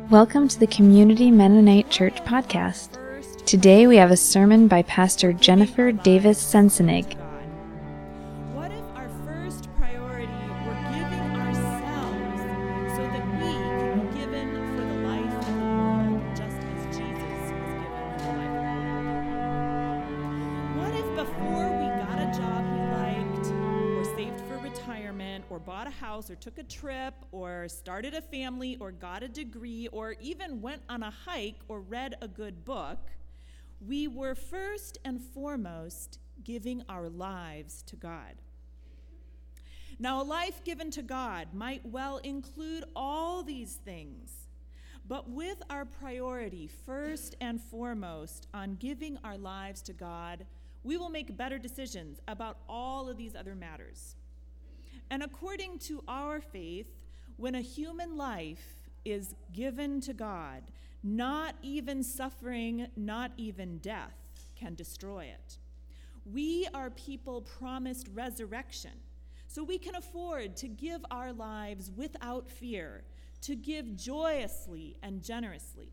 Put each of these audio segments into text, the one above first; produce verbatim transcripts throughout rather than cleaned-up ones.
Welcome to the Community Mennonite Church podcast. Today we have a sermon by Pastor Jennifer Davis Sensenig. What if our first priority were giving ourselves so that we can be given for the life of the world just as Jesus was given for the life of the world? What if before we got a job we liked, or saved for retirement, or bought a house, or took a trip, or started a family, or got a degree, or even went on a hike or read a good book, we were first and foremost giving our lives to God? Now, a life given to God might well include all these things, but with our priority first and foremost on giving our lives to God, we will make better decisions about all of these other matters. And according to our faith, when a human life is given to God, not even suffering, not even death can destroy it. We are people promised resurrection, so we can afford to give our lives without fear, to give joyously and generously.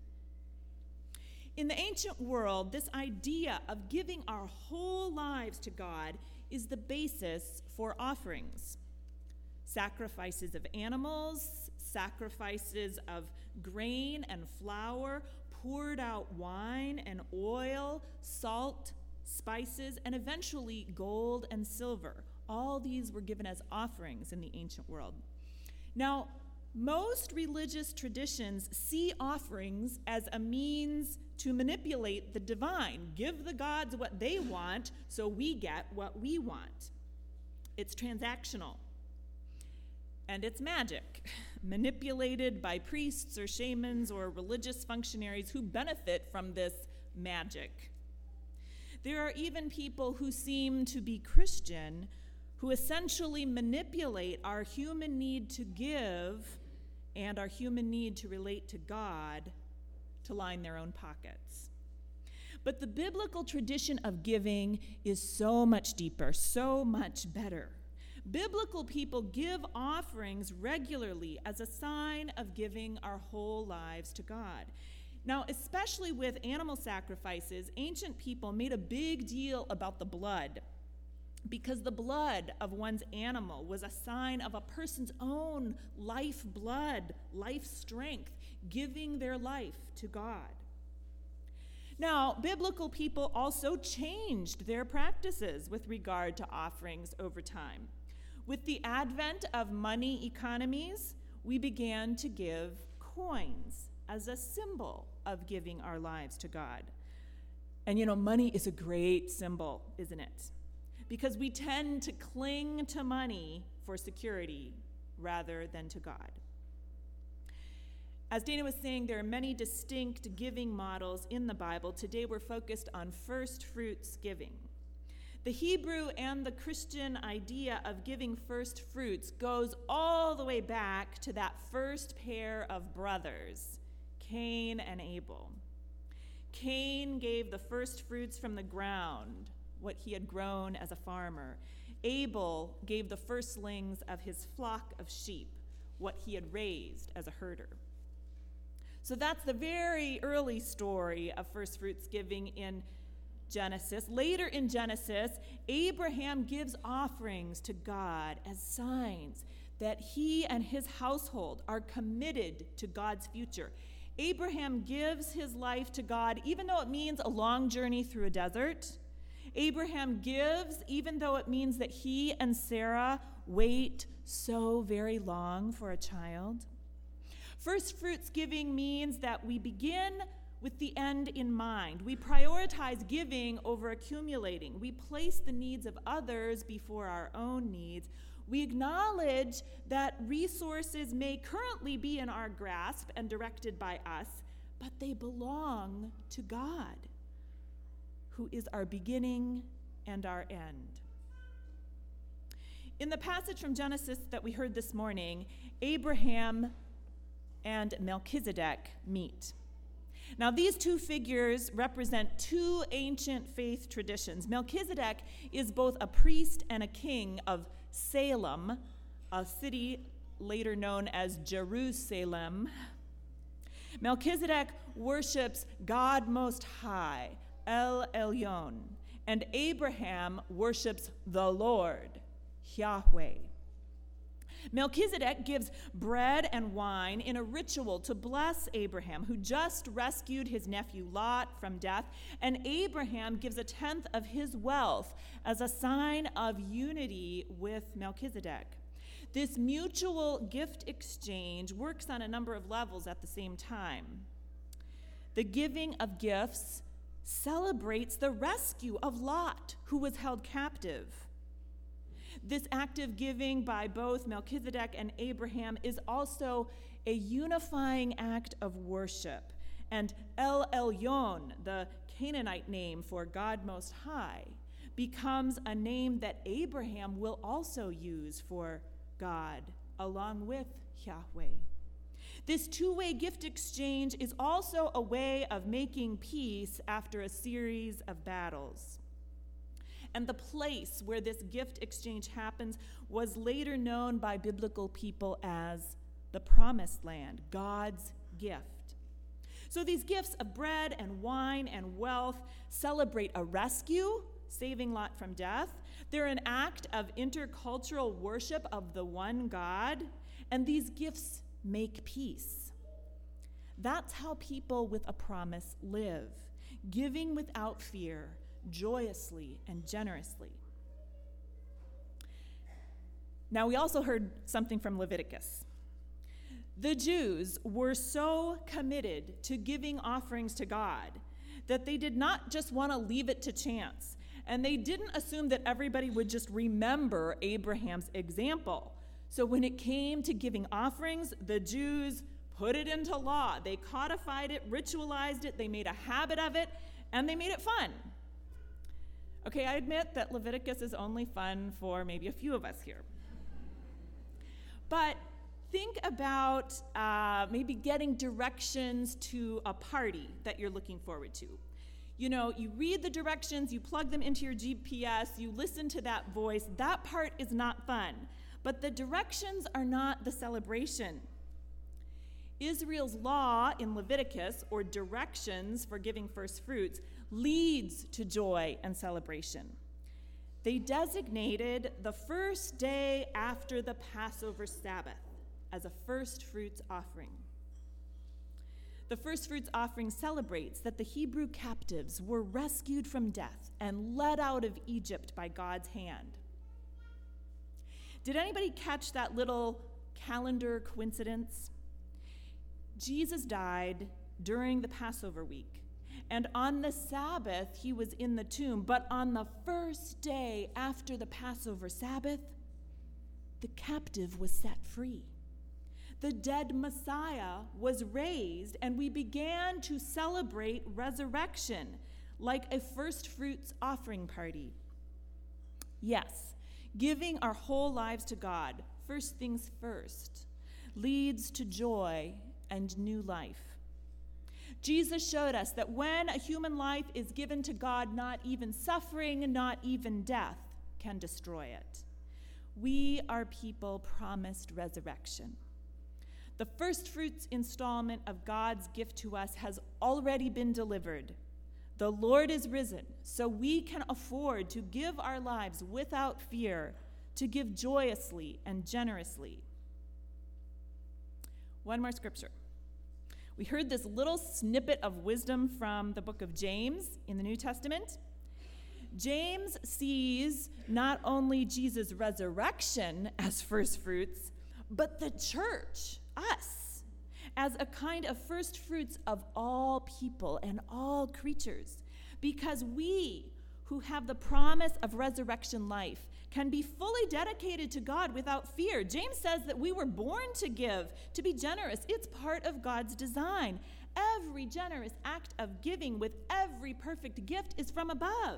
In the ancient world, this idea of giving our whole lives to God is the basis for offerings. Sacrifices of animals, sacrifices of grain and flour, poured out wine and oil, salt, spices, and eventually gold and silver. All these were given as offerings in the ancient world. Now, most religious traditions see offerings as a means to manipulate the divine. Give the gods what they want, so we get what we want. It's transactional. And it's magic, manipulated by priests or shamans or religious functionaries who benefit from this magic. There are even people who seem to be Christian who essentially manipulate our human need to give and our human need to relate to God to line their own pockets. But the biblical tradition of giving is so much deeper, so much better. Biblical people give offerings regularly as a sign of giving our whole lives to God. Now, especially with animal sacrifices, ancient people made a big deal about the blood, because the blood of one's animal was a sign of a person's own life blood, life strength, giving their life to God. Now, biblical people also changed their practices with regard to offerings over time. With the advent of money economies, we began to give coins as a symbol of giving our lives to God. And you know, money is a great symbol, isn't it? Because we tend to cling to money for security rather than to God. As Dana was saying, there are many distinct giving models in the Bible. Today we're focused on first fruits giving. The Hebrew and the Christian idea of giving first fruits goes all the way back to that first pair of brothers, Cain and Abel. Cain gave the first fruits from the ground, what he had grown as a farmer. Abel gave the firstlings of his flock of sheep, what he had raised as a herder. So that's the very early story of first fruits giving in Genesis. Later in Genesis, Abraham gives offerings to God as signs that he and his household are committed to God's future. Abraham gives his life to God even though it means a long journey through a desert. Abraham gives even though it means that he and Sarah wait so very long for a child. First fruits giving means that we begin with the end in mind. We prioritize giving over accumulating. We place the needs of others before our own needs. We acknowledge that resources may currently be in our grasp and directed by us, but they belong to God, who is our beginning and our end. In the passage from Genesis that we heard this morning, Abraham and Melchizedek meet. Now, these two figures represent two ancient faith traditions. Melchizedek is both a priest and a king of Salem, a city later known as Jerusalem. Melchizedek worships God Most High, El Elyon, and Abraham worships the Lord, Yahweh. Melchizedek gives bread and wine in a ritual to bless Abraham, who just rescued his nephew Lot from death, and Abraham gives a tenth of his wealth as a sign of unity with Melchizedek. This mutual gift exchange works on a number of levels at the same time. The giving of gifts celebrates the rescue of Lot, who was held captive. This act of giving by both Melchizedek and Abraham is also a unifying act of worship. And El Elyon, the Canaanite name for God Most High, becomes a name that Abraham will also use for God, along with Yahweh. This two-way gift exchange is also a way of making peace after a series of battles. And the place where this gift exchange happens was later known by biblical people as the Promised Land, God's gift. So these gifts of bread and wine and wealth celebrate a rescue, saving Lot from death. They're an act of intercultural worship of the one God, and these gifts make peace. That's how people with a promise live, giving without fear, joyously and generously. Now, we also heard something from Leviticus. The Jews were so committed to giving offerings to God that they did not just want to leave it to chance, and they didn't assume that everybody would just remember Abraham's example. So when it came to giving offerings, the Jews put it into law. They codified it, ritualized it, they made a habit of it, and they made it fun. Okay, I admit that Leviticus is only fun for maybe a few of us here. But think about uh, maybe getting directions to a party that you're looking forward to. You know, you read the directions, you plug them into your G P S, you listen to that voice. That part is not fun. But the directions are not the celebration. Israel's law in Leviticus, or directions for giving first fruits, leads to joy and celebration. They designated the first day after the Passover Sabbath as a first fruits offering. The first fruits offering celebrates that the Hebrew captives were rescued from death and led out of Egypt by God's hand. Did anybody catch that little calendar coincidence? Jesus died during the Passover week, and on the Sabbath he was in the tomb, but on the first day after the Passover Sabbath, the captive was set free. The dead Messiah was raised, and we began to celebrate resurrection like a first fruits offering party. Yes, giving our whole lives to God, first things first, leads to joy and new life. Jesus showed us that when a human life is given to God, not even suffering, not even death can destroy it. We are people promised resurrection. The first fruits installment of God's gift to us has already been delivered. The Lord is risen, so we can afford to give our lives without fear, to give joyously and generously. One more scripture. We heard this little snippet of wisdom from the book of James in the New Testament. James sees not only Jesus' resurrection as first fruits, but the church, us, as a kind of first fruits of all people and all creatures, because we who have the promise of resurrection life can be fully dedicated to God without fear. James says that we were born to give, to be generous. It's part of God's design. Every generous act of giving with every perfect gift is from above.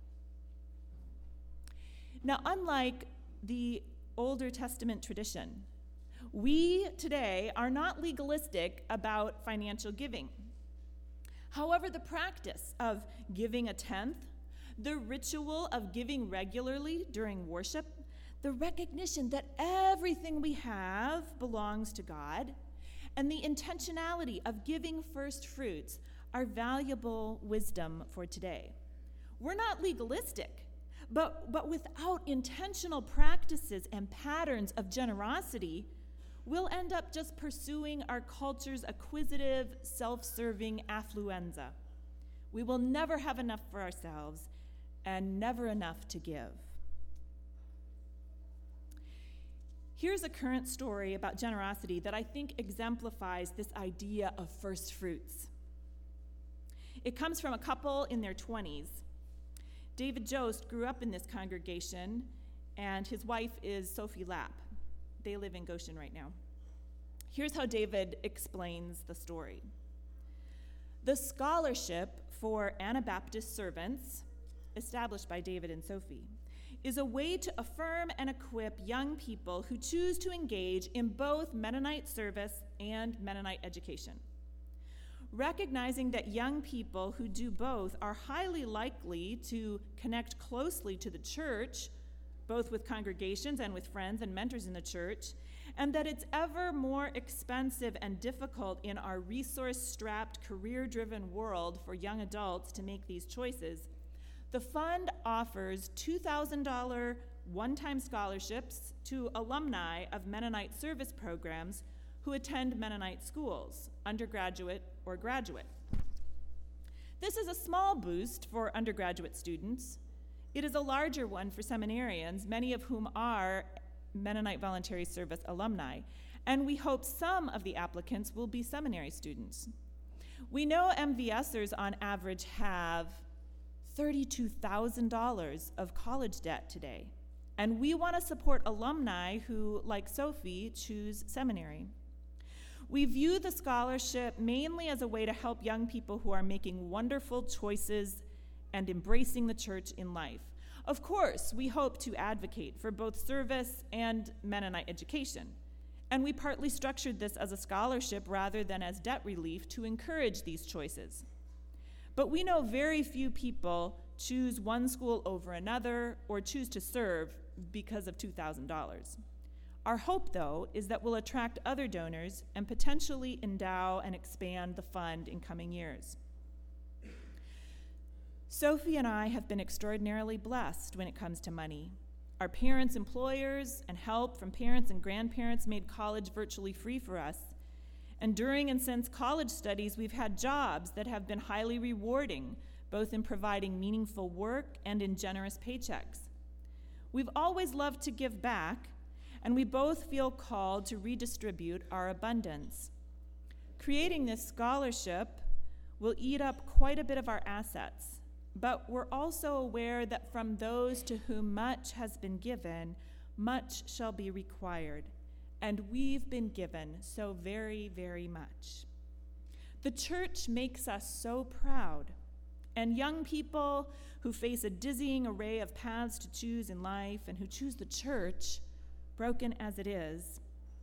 Now, unlike the Older Testament tradition, we today are not legalistic about financial giving. However, the practice of giving a tenth, the ritual of giving regularly during worship, the recognition that everything we have belongs to God, and the intentionality of giving first fruits are valuable wisdom for today. We're not legalistic, but, but without intentional practices and patterns of generosity, we'll end up just pursuing our culture's acquisitive, self-serving affluenza. We will never have enough for ourselves and never enough to give. Here's a current story about generosity that I think exemplifies this idea of first fruits. It comes from a couple in their twenties. David Jost grew up in this congregation, and his wife is Sophie Lapp. They live in Goshen right now. Here's how David explains the story. The scholarship for Anabaptist servants, established by David and Sophie, is a way to affirm and equip young people who choose to engage in both Mennonite service and Mennonite education. Recognizing that young people who do both are highly likely to connect closely to the church, both with congregations and with friends and mentors in the church, and that it's ever more expensive and difficult in our resource-strapped, career-driven world for young adults to make these choices, the fund offers two thousand dollars one-time scholarships to alumni of Mennonite service programs who attend Mennonite schools, undergraduate or graduate. This is a small boost for undergraduate students. It is a larger one for seminarians, many of whom are Mennonite Voluntary Service alumni, and we hope some of the applicants will be seminary students. We know MVSers on average have thirty-two thousand dollars of college debt today, and we want to support alumni who, like Sophie, choose seminary. We view the scholarship mainly as a way to help young people who are making wonderful choices and embracing the church in life. Of course, we hope to advocate for both service and Mennonite education, and we partly structured this as a scholarship rather than as debt relief to encourage these choices. But we know very few people choose one school over another or choose to serve because of two thousand dollars. Our hope, though, is that we'll attract other donors and potentially endow and expand the fund in coming years. Sophie and I have been extraordinarily blessed when it comes to money. Our parents' employers and help from parents and grandparents made college virtually free for us. And during and since college studies, we've had jobs that have been highly rewarding, both in providing meaningful work and in generous paychecks. We've always loved to give back, and we both feel called to redistribute our abundance. Creating this scholarship will eat up quite a bit of our assets, but we're also aware that from those to whom much has been given, much shall be required, and we've been given so very, very much. The church makes us so proud, and young people who face a dizzying array of paths to choose in life and who choose the church, broken as it is,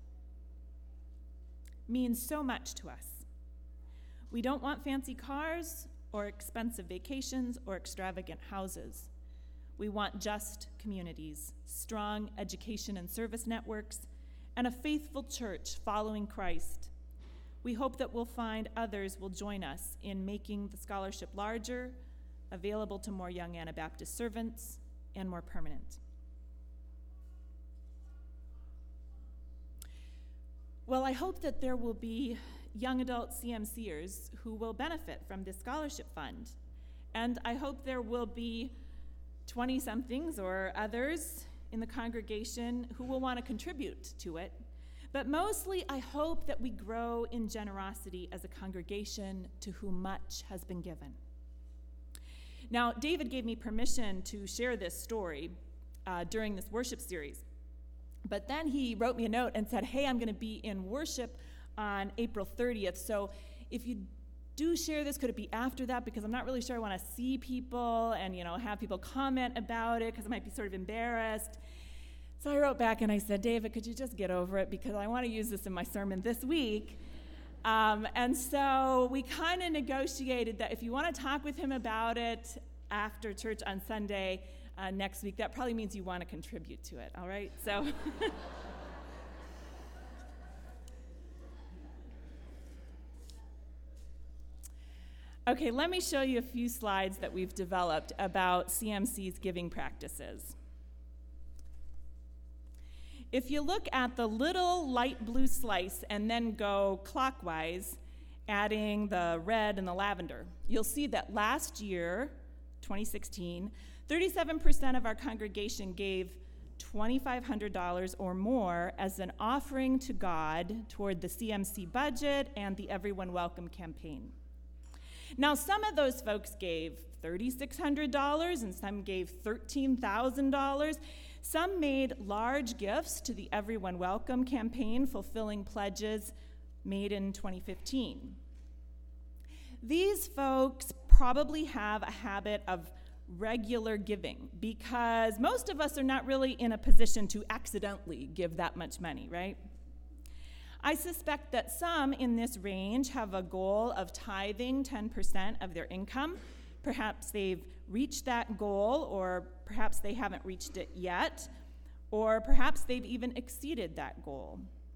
means so much to us. We don't want fancy cars or expensive vacations or extravagant houses. We want just communities, strong education and service networks, and a faithful church following Christ. We hope that we'll find others will join us in making the scholarship larger, available to more young Anabaptist servants, and more permanent. Well, I hope that there will be young adult C M C ers who will benefit from this scholarship fund. And I hope there will be twenty-somethings or others in the congregation who will want to contribute to it. But mostly, I hope that we grow in generosity as a congregation to whom much has been given. Now, David gave me permission to share this story uh, during this worship series. But then he wrote me a note and said, hey, I'm going to be in worship on April thirtieth. So if you do share this, could it be after that? Because I'm not really sure I want to see people and, you know, have people comment about it because I might be sort of embarrassed. So I wrote back and I said, David, could you just get over it because I want to use this in my sermon this week. Um, and so we kind of negotiated that if you want to talk with him about it after church on Sunday uh, next week, that probably means you want to contribute to it, all right? So... Okay, let me show you a few slides that we've developed about C M C's giving practices. If you look at the little light blue slice and then go clockwise, adding the red and the lavender, you'll see that last year, twenty sixteen, thirty-seven percent of our congregation gave twenty-five hundred dollars or more as an offering to God toward the C M C budget and the Everyone Welcome campaign. Now, some of those folks gave three thousand six hundred dollars and some gave thirteen thousand dollars. Some made large gifts to the Everyone Welcome campaign, fulfilling pledges made in twenty fifteen. These folks probably have a habit of regular giving because most of us are not really in a position to accidentally give that much money, right? I suspect that some in this range have a goal of tithing ten percent of their income. Perhaps they've reached that goal, or perhaps they haven't reached it yet, or perhaps they've even exceeded that goal.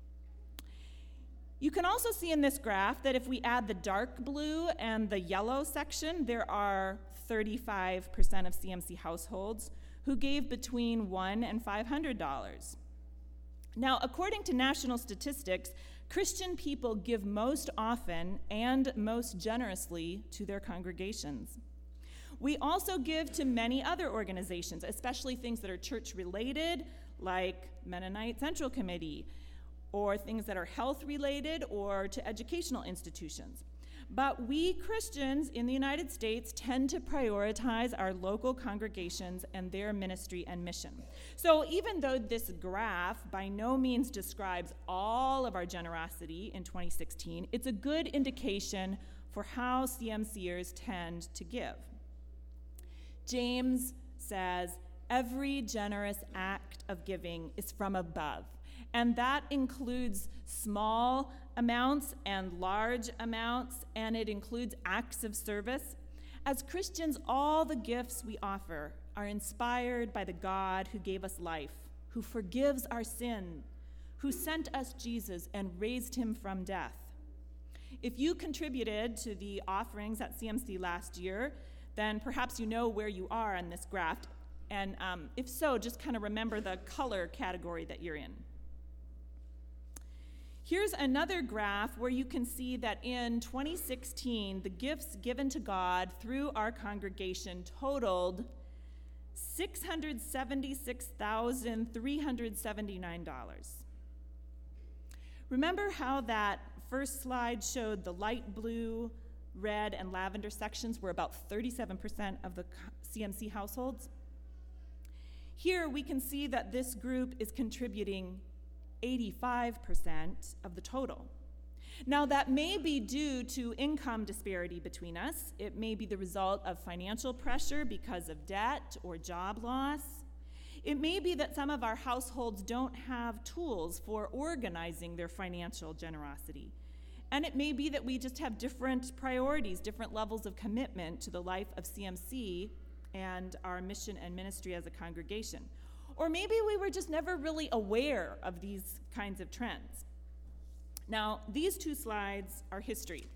You can also see in this graph that if we add the dark blue and the yellow section, there are thirty-five percent of C M C households who gave between one hundred dollars and five hundred dollars. Now, according to national statistics, Christian people give most often and most generously to their congregations. We also give to many other organizations, especially things that are church-related, like Mennonite Central Committee, or things that are health-related, or to educational institutions. But we Christians in the United States tend to prioritize our local congregations and their ministry and mission. So even though this graph by no means describes all of our generosity in twenty sixteen, it's a good indication for how CMCers tend to give. James says, every generous act of giving is from above, and that includes small amounts and large amounts, and it includes acts of service. As Christians, all the gifts we offer are inspired by the God who gave us life, who forgives our sin, who sent us Jesus and raised him from death. If you contributed to the offerings at C M C last year, then perhaps you know where you are on this graph, and um, if so, just kind of remember the color category that you're in. Here's another graph where you can see that in twenty sixteen, the gifts given to God through our congregation totaled six hundred seventy-six thousand three hundred seventy-nine dollars. Remember how that first slide showed the light blue, red, and lavender sections were about thirty-seven percent of the C M C households? Here we can see that this group is contributing eighty-five percent of the total. Now, that may be due to income disparity between us. It may be the result of financial pressure because of debt or job loss. It may be that some of our households don't have tools for organizing their financial generosity. And it may be that we just have different priorities, different levels of commitment to the life of C M C and our mission and ministry as a congregation. Or maybe we were just never really aware of these kinds of trends. Now, these two slides are history.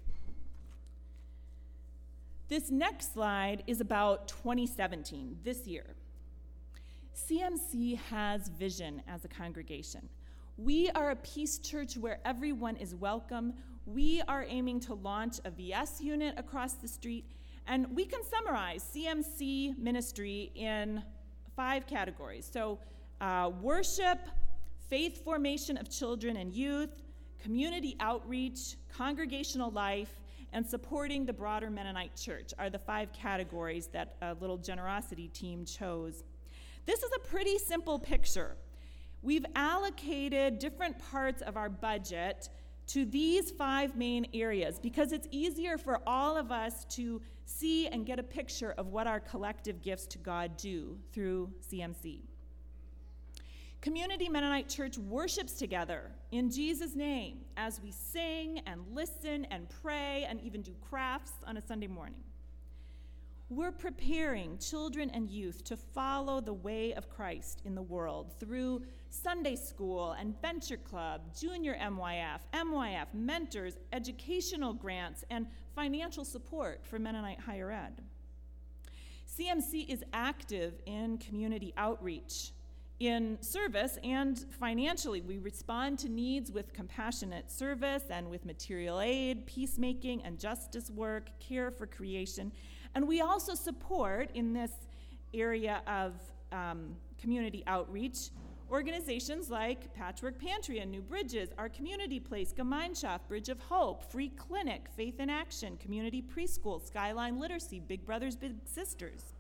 This next slide is about twenty seventeen, this year. C M C has vision as a congregation. We are a peace church where everyone is welcome. We are aiming to launch a V S unit across the street, and we can summarize C M C ministry in five categories. So uh, worship, faith formation of children and youth, community outreach, congregational life, and supporting the broader Mennonite church are the five categories that a little generosity team chose. This is a pretty simple picture. We've allocated different parts of our budget to these five main areas because it's easier for all of us to see and get a picture of what our collective gifts to God do through C M C. Community Mennonite Church worships together in Jesus' name as we sing and listen and pray and even do crafts on a Sunday morning. We're preparing children and youth to follow the way of Christ in the world through Sunday school and Venture Club, Junior M Y F, M Y F, mentors, educational grants, and financial support for Mennonite higher ed. C M C is active in community outreach, in service, and financially. We respond to needs with compassionate service and with material aid, peacemaking and justice work, care for creation. And we also support, in this area of um, community outreach, organizations like Patchwork Pantry and New Bridges, Our Community Place, Gemeinschaft, Bridge of Hope, Free Clinic, Faith in Action, Community Preschool, Skyline Literacy, Big Brothers Big Sisters.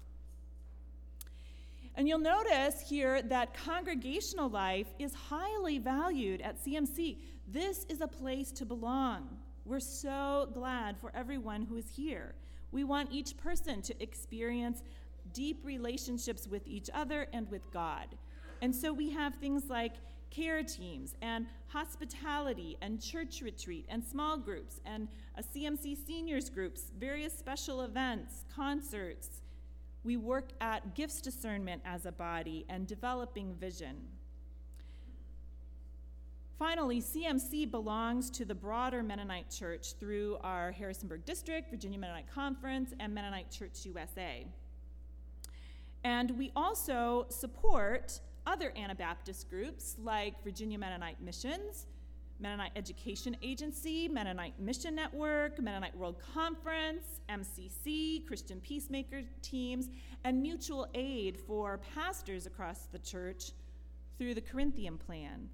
And you'll notice here that congregational life is highly valued at C M C. This is a place to belong. We're so glad for everyone who is here. We want each person to experience deep relationships with each other and with God. And so we have things like care teams and hospitality and church retreat and small groups and a C M C seniors groups, various special events, concerts. We work at gifts discernment as a body and developing vision. Finally, C M C belongs to the broader Mennonite Church through our Harrisonburg District, Virginia Mennonite Conference, and Mennonite Church U S A. And we also support other Anabaptist groups like Virginia Mennonite Missions, Mennonite Education Agency, Mennonite Mission Network, Mennonite World Conference, M C C, Christian Peacemaker teams, and mutual aid for pastors across the church through the Corinthian Plan.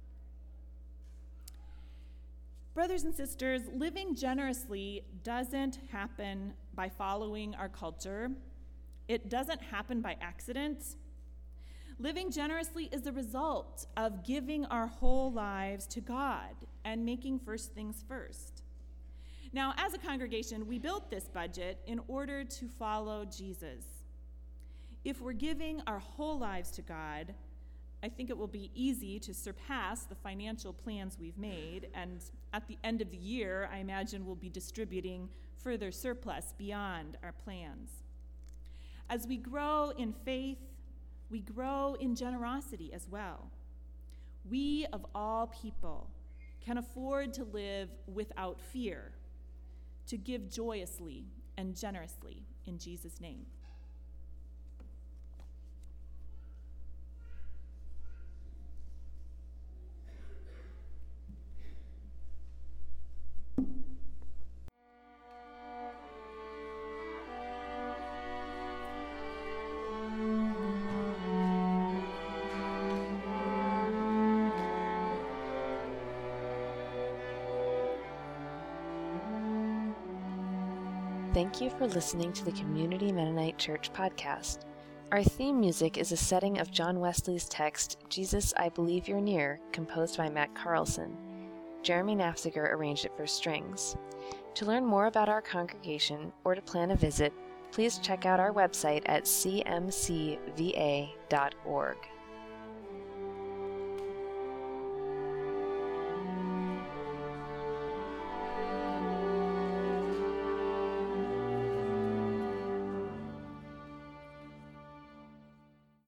Brothers and sisters, living generously doesn't happen by following our culture. It doesn't happen by accident. Living generously is the result of giving our whole lives to God and making first things first. Now, as a congregation, we built this budget in order to follow Jesus. If we're giving our whole lives to God, I think it will be easy to surpass the financial plans we've made, and at the end of the year, I imagine we'll be distributing further surplus beyond our plans. As we grow in faith, we grow in generosity as well. We, of all people, can afford to live without fear, to give joyously and generously in Jesus' name. Thank you for listening to the Community Mennonite Church podcast. Our theme music is a setting of John Wesley's text, Jesus, I Believe You're Near, composed by Matt Carlson. Jeremy Nafziger arranged it for strings. To learn more about our congregation or to plan a visit, please check out our website at c m c v a dot org.